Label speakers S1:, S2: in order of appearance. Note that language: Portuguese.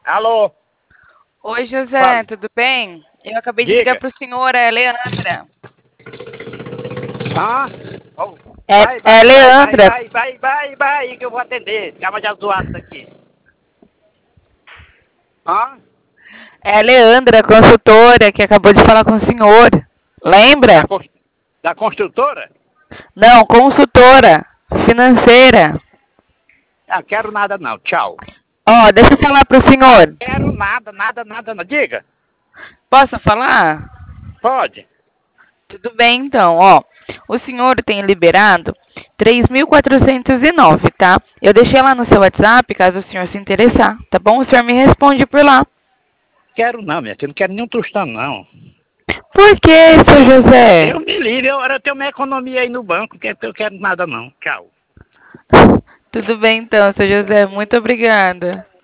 S1: Alô,
S2: Oi, José,
S1: fale.
S2: tudo bem? Eu acabei de ligar
S1: Diga.
S2: para o senhor, é a Leandra.
S1: Ah, oh,
S2: É,
S1: vai,
S2: é a
S1: vai, vai, vai,
S2: Leandra.
S1: vai, vai, vai, vai, que eu vou atender. Calma de zoado isso aqui. Ah,
S2: É a Leandra, a consultora, que acabou de falar com o senhor.
S1: da,
S2: Lembra?
S1: cons- da construtora?
S2: Não, consultora financeira.
S1: Ah, quero nada não, tchau.
S2: Ó, deixa eu falar para o
S1: Ah,
S2: senhor.
S1: quero nada, nada, nada, não. Diga,
S2: Posso falar?
S1: pode.
S2: Tudo bem, então, ó. O senhor tem liberado 3.409, tá? Eu deixei lá no seu WhatsApp, caso o senhor se interessar, tá bom? O senhor me responde por lá.
S1: Quero não, minha filha, não quero nenhum tostão não.
S2: Por que, seu José?
S1: Deus me livre, eu tenho minha economia aí no banco, que eu quero nada não, tchau.
S2: Tudo bem então, seu José. Muito obrigada.